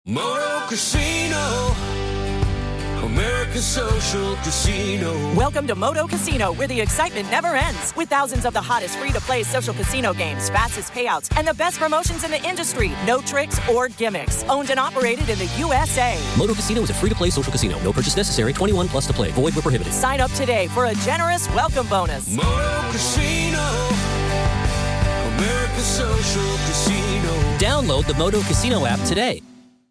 Moto Casino, America's social casino. Welcome to Moto Casino, where the excitement never ends. With thousands of the hottest free-to-play social casino games, fastest payouts, and the best promotions in the industry. No tricks or gimmicks. Owned and operated in the USA. Moto Casino is a free-to-play social casino. No purchase necessary. 21 plus to play. Void where prohibited. Sign up today for a generous welcome bonus. Moto Casino, America's social casino. Download the Moto Casino app today.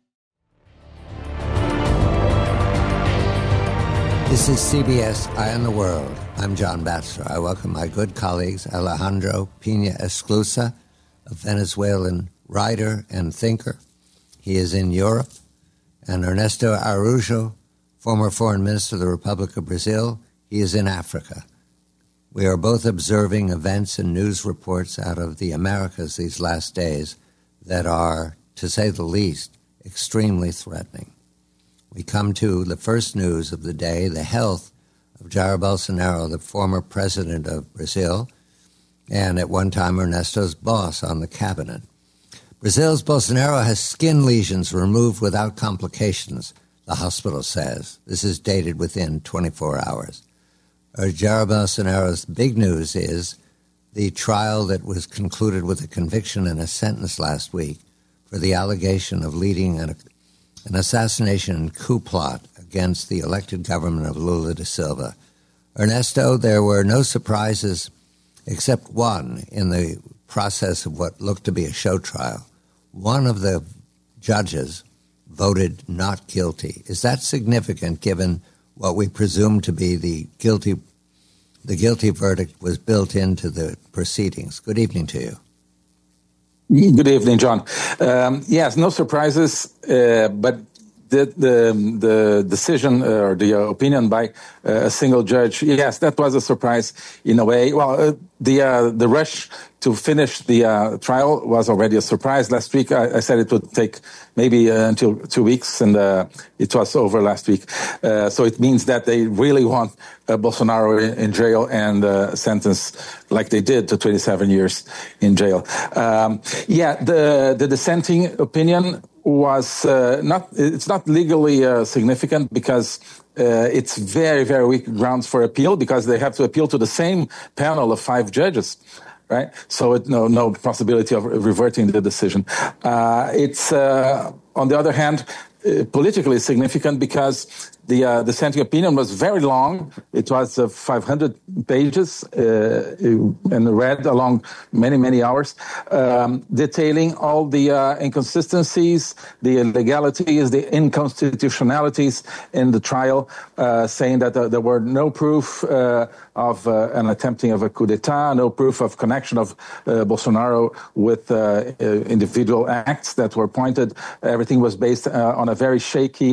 This is CBS Eye on the World. I'm John Batchelor. I welcome my good colleagues Alejandro Pina Esclusa, a Venezuelan writer and thinker. He is in Europe. And Ernesto Araujo, former foreign minister of the Republic of Brazil. He is in Africa. We are both observing events and news reports out of the Americas these last days that are, to say the least, extremely threatening. We come to the first news of the day, the health of Jair Bolsonaro, the former president of Brazil, and at one time Ernesto's boss on the cabinet. Brazil's Bolsonaro has skin lesions removed without complications, the hospital says. This is dated within 24 hours. Jair Bolsonaro's big news is the trial that was concluded with a conviction and a sentence last week for the allegation of leading an assassination and coup plot against the elected government of Lula da Silva. Ernesto, there were no surprises except one in the process of what looked to be a show trial. One of the judges voted not guilty. Is that significant given what we presume to be the guilty verdict was built into the proceedings? Good evening to you. Good evening, John. Yes, no surprises, but the decision or the opinion by a single judge, yes, that was a surprise in a way. Well, the rush to finish the trial was already a surprise. Last week, I said it would take maybe until 2 weeks, and it was over last week. So it means that they really want Bolsonaro in jail and sentenced like they did to 27 years in jail. The dissenting opinion was it's not legally significant because it's very, very weak grounds for appeal because they have to appeal to the same panel of 5 judges. Right, so no possibility of reverting the decision. It's on the other hand politically significant because the dissenting opinion was very long. It was 500 pages and read along many hours, detailing all the inconsistencies, the illegalities, the inconstitutionalities in the trial, saying that there were no proof of an attempting of a coup d'etat, no proof of connection of Bolsonaro with individual acts that were pointed. Everything was based on a very shaky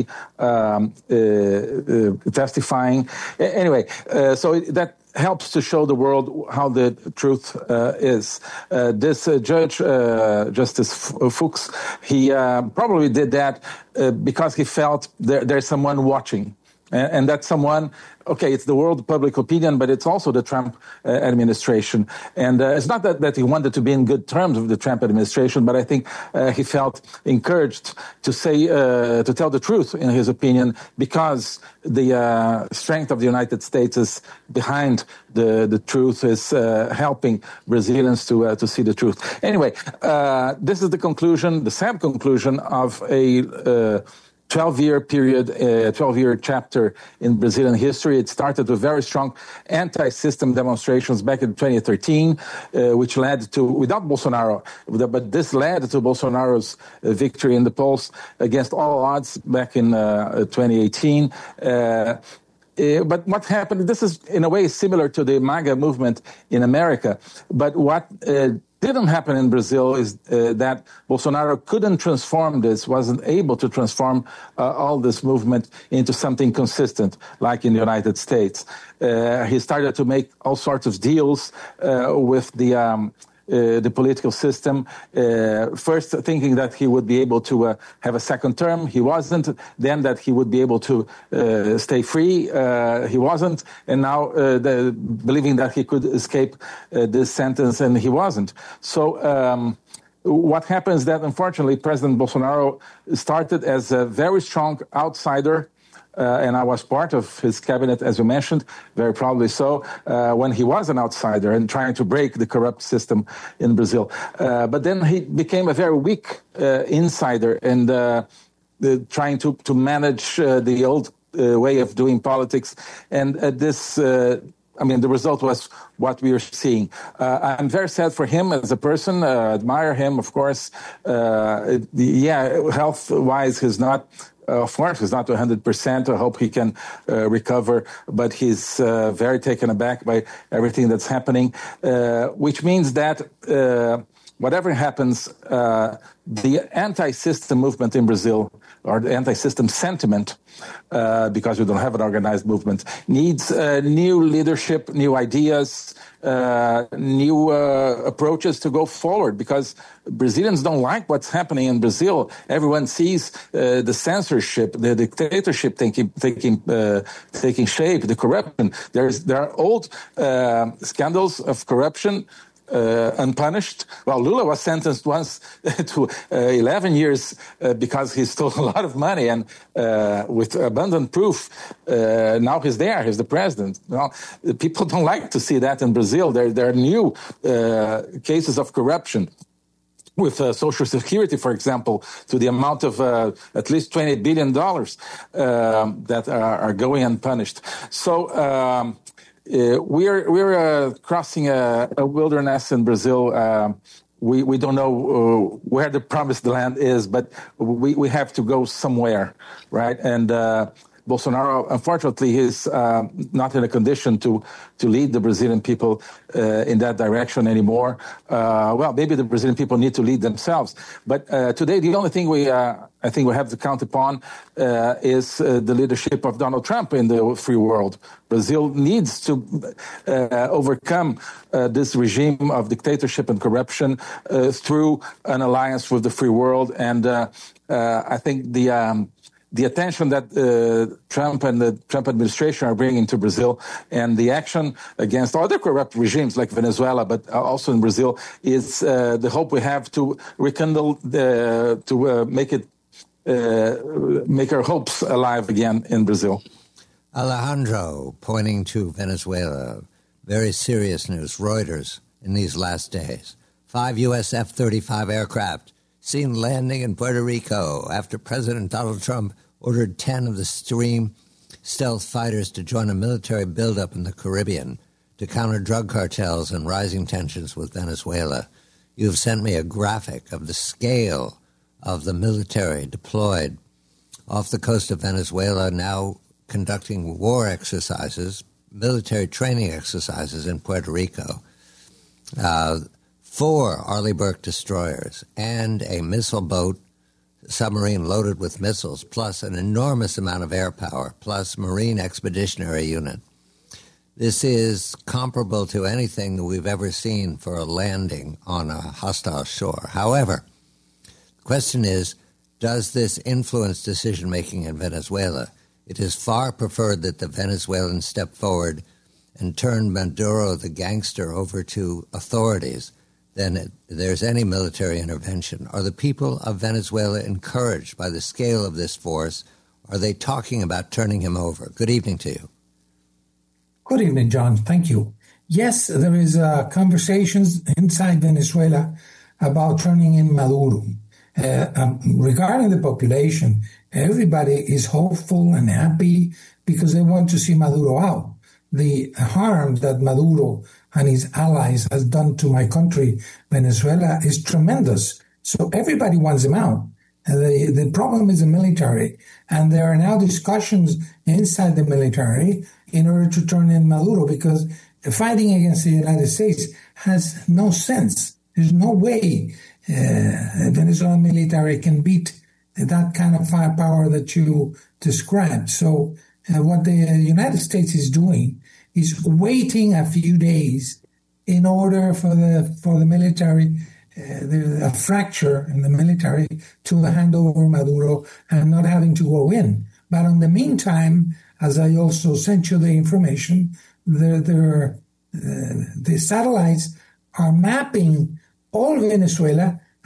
testifying. Anyway, so that helps to show the world how the truth is. This judge, Justice Fuchs, he probably did that because he felt there's someone watching. And that someone, okay, it's the world public opinion, but it's also the Trump administration. And it's not that he wanted to be in good terms with the Trump administration, but I think he felt encouraged to say, to tell the truth, in his opinion, because the strength of the United States is behind the truth, is helping Brazilians to see the truth. Anyway, this is the conclusion, the sad conclusion of a 12-year period, 12-year chapter in Brazilian history. It started with very strong anti-system demonstrations back in 2013, which led to, without Bolsonaro, but this led to Bolsonaro's victory in the polls against all odds back in 2018. But what happened, this is in a way similar to the MAGA movement in America, but what didn't happen in Brazil is that Bolsonaro couldn't transform this, wasn't able to transform all this movement into something consistent, like in the United States. He started to make all sorts of deals with the political system, first thinking that he would be able to have a second term. He wasn't. Then that he would be able to stay free. He wasn't. And now believing that he could escape this sentence, and he wasn't. So what happens is that, unfortunately, President Bolsonaro started as a very strong outsider, and I was part of his cabinet, as you mentioned, very proudly so, when he was an outsider and trying to break the corrupt system in Brazil. But then he became a very weak insider and trying to manage the old way of doing politics. And the result was what we are seeing. I'm very sad for him as a person. Admire him, of course. Health-wise, he's not. Of course, he's not 100%. I hope he can recover, but he's very taken aback by everything that's happening, which means that whatever happens, the anti-system movement in Brazil, or the anti-system sentiment, because we don't have an organized movement, needs new leadership, new ideas, new approaches to go forward, because Brazilians don't like what's happening in Brazil. Everyone sees the censorship, the dictatorship taking shape, the corruption. There are old scandals of corruption unpunished. Well, Lula was sentenced once to 11 years because he stole a lot of money, and with abundant proof, now he's there. He's the president. Well, people don't like to see that in Brazil. There are new cases of corruption with Social Security, for example, to the amount of at least $28 billion that are going unpunished. So we're crossing a wilderness in Brazil. We don't know where the promised land is, but we have to go somewhere, right? And Bolsonaro, unfortunately, is not in a condition to lead the Brazilian people in that direction anymore. Well, maybe the Brazilian people need to lead themselves. But today, the only thing I think we have to count upon is the leadership of Donald Trump in the free world. Brazil needs to overcome this regime of dictatorship and corruption through an alliance with the free world. And I think the attention that Trump and the Trump administration are bringing to Brazil, and the action against other corrupt regimes like Venezuela, but also in Brazil, is the hope we have to rekindle, to make our hopes alive again in Brazil. Alejandro, pointing to Venezuela, very serious news. Reuters in these last days. 5 U.S. F-35 aircraft seen landing in Puerto Rico after President Donald Trump ordered 10 of the Stream stealth fighters to join a military buildup in the Caribbean to counter drug cartels and rising tensions with Venezuela. You've sent me a graphic of the scale of the military deployed off the coast of Venezuela, now conducting war exercises, military training exercises in Puerto Rico. 4 Arleigh Burke destroyers and a missile boat, submarine loaded with missiles, plus an enormous amount of air power, plus Marine Expeditionary Unit. This is comparable to anything that we've ever seen for a landing on a hostile shore. However, the question is, does this influence decision-making in Venezuela? It is far preferred that the Venezuelans step forward and turn Maduro, the gangster, over to authorities than there's any military intervention. Are the people of Venezuela encouraged by the scale of this force? Are they talking about turning him over? Good evening to you. Good evening, John. Thank you. Yes, there is conversations inside Venezuela about turning in Maduro. Regarding the population, everybody is hopeful and happy because they want to see Maduro out. The harm that Maduro and his allies has done to my country, Venezuela, is tremendous. So everybody wants him out. The problem is the military. And there are now discussions inside the military in order to turn in Maduro, because fighting against the United States has no sense. There's no way the Venezuelan military can beat that kind of firepower that you described. So what the United States is doing is waiting a few days in order for the military, a fracture in the military, to hand over Maduro and not having to go in. But in the meantime, as I also sent you the information, the satellites are mapping all Venezuela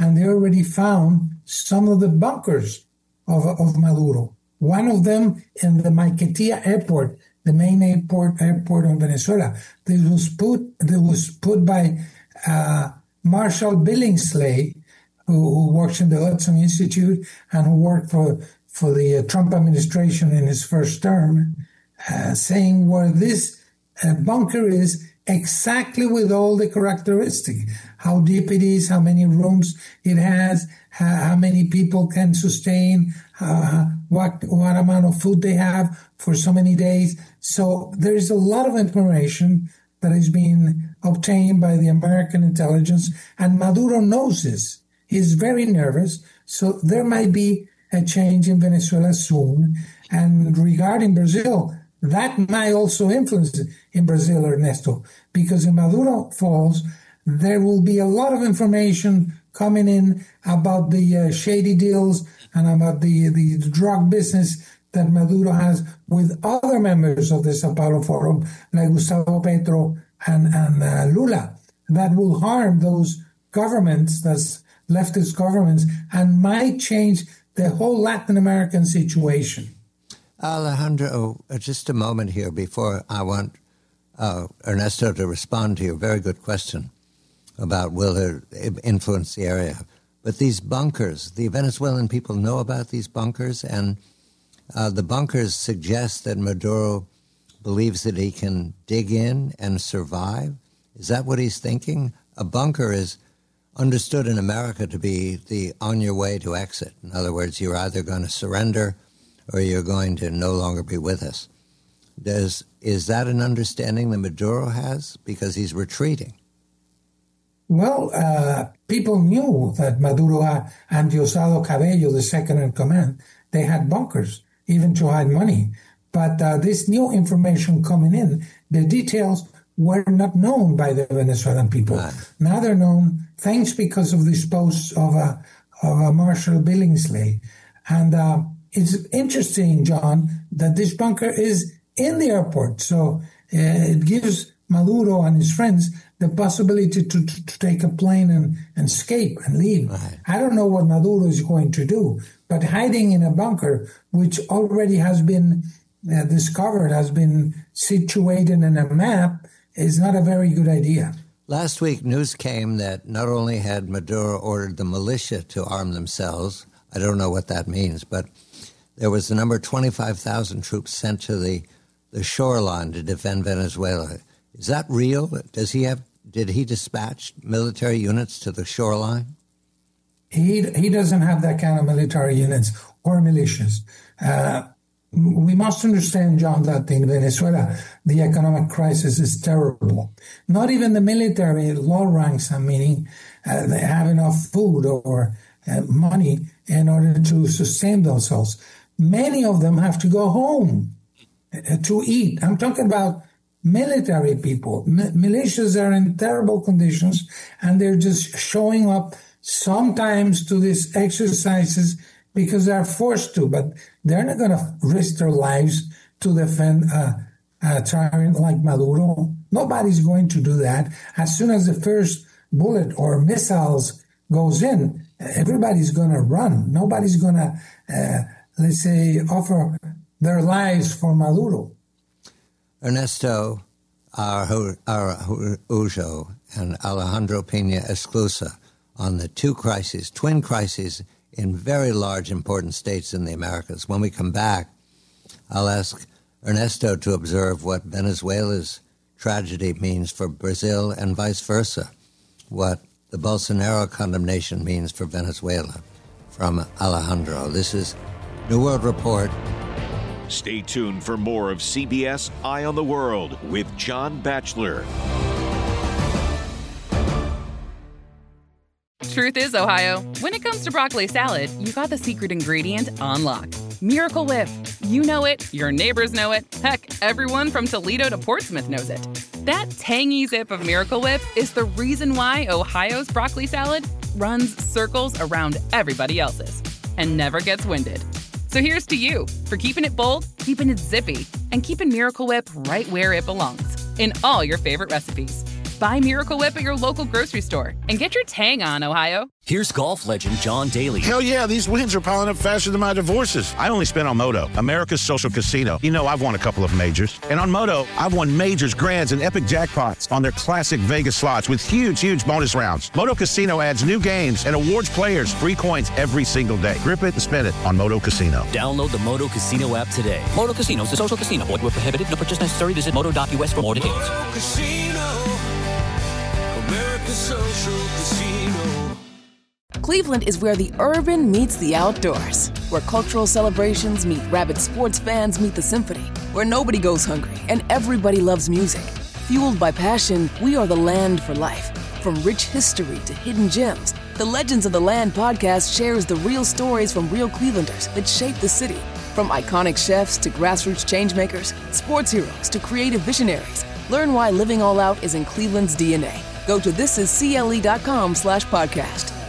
and they already found some of the bunkers of Maduro. One of them in the Maiquetía airport, the main airport in Venezuela. This was put by Marshall Billingsley, who works in the Hudson Institute and who worked for the Trump administration in his first term, saying where this bunker is exactly with all the characteristics, how deep it is, how many rooms it has, how many people can sustain, what amount of food they have for so many days. So there is a lot of information that is being obtained by the American intelligence, and Maduro knows this. He's very nervous, so there might be a change in Venezuela soon. And regarding Brazil, that might also influence in Brazil, Ernesto, because if Maduro falls, there will be a lot of information coming in about the shady deals and about the drug business that Maduro has with other members of the Sao Paulo Forum, like Gustavo Petro and Lula. That will harm those governments, those leftist governments, and might change the whole Latin American situation. Alejandro, just a moment here before I want Ernesto to respond to your very good question about will it influence the area. But these bunkers, the Venezuelan people know about these bunkers, and the bunkers suggest that Maduro believes that he can dig in and survive. Is that what he's thinking? A bunker is understood in America to be the on your way to exit. In other words, you're either going to surrender or you're going to no longer be with us. Is that an understanding that Maduro has? Because he's retreating. Well, people knew that Maduro and Diosdado Cabello, the second in command, they had bunkers, even to hide money. But this new information coming in, the details were not known by the Venezuelan people. Right. Now they're known thanks because of this post of Marshall Billingsley. And it's interesting, John, that this bunker is in the airport. So it gives Maduro and his friends the possibility to take a plane and escape and leave. Right. I don't know what Maduro is going to do, but hiding in a bunker, which already has been discovered, has been situated in a map, is not a very good idea. Last week, news came that not only had Maduro ordered the militia to arm themselves, I don't know what that means, but there was the number 25,000 troops sent to the shoreline to defend Venezuela. Is that real? Did he dispatch military units to the shoreline? He doesn't have that kind of military units or militias. We must understand, John, that in Venezuela, the economic crisis is terrible. Not even the military low ranks, meaning they have enough food or money in order to sustain themselves. Many of them have to go home to eat. I'm talking about military people. Militias are in terrible conditions, and they're just showing up sometimes to these exercises because they're forced to, but they're not going to risk their lives to defend a tyrant like Maduro. Nobody's going to do that. As soon as the first bullet or missiles goes in, everybody's going to run. Nobody's going to, let's say, offer their lives for Maduro. Ernesto Araujo and Alejandro Pina Esclusa on the twin crises in very large, important states in the Americas. When we come back, I'll ask Ernesto to observe what Venezuela's tragedy means for Brazil and vice versa, what the Bolsonaro condemnation means for Venezuela. From Alejandro, this is New World Report. Stay tuned for more of CBS Eye on the World with John Batchelor. Truth is, Ohio, when it comes to broccoli salad, you got the secret ingredient on lock. Miracle Whip. You know it, your neighbors know it, heck, everyone from Toledo to Portsmouth knows it. That tangy zip of Miracle Whip is the reason why Ohio's broccoli salad runs circles around everybody else's and never gets winded. So here's to you for keeping it bold, keeping it zippy, and keeping Miracle Whip right where it belongs, in all your favorite recipes. Buy Miracle Whip at your local grocery store and get your tang on, Ohio. Here's golf legend John Daly. Hell yeah, these wins are piling up faster than my divorces. I only spent on Moto, America's social casino. You know I've won a couple of majors. And on Moto, I've won majors, grands, and epic jackpots on their classic Vegas slots with huge bonus rounds. Moto Casino adds new games and awards players free coins every single day. Grip it and spin it on Moto Casino. Download the Moto Casino app today. Moto Casino is a social casino. Void where prohibited. No purchase necessary. Visit moto.us for more details. Moto Casino, America's social casino. Cleveland is where the urban meets the outdoors, where cultural celebrations meet rabid sports fans meet the symphony, where nobody goes hungry and everybody loves music. Fueled by passion, we are the land for life. From rich history to hidden gems, the Legends of the Land podcast shares the real stories from real Clevelanders that shape the city. From iconic chefs to grassroots changemakers, sports heroes to creative visionaries, learn why living all out is in Cleveland's DNA. Go to thisiscle.com/podcast.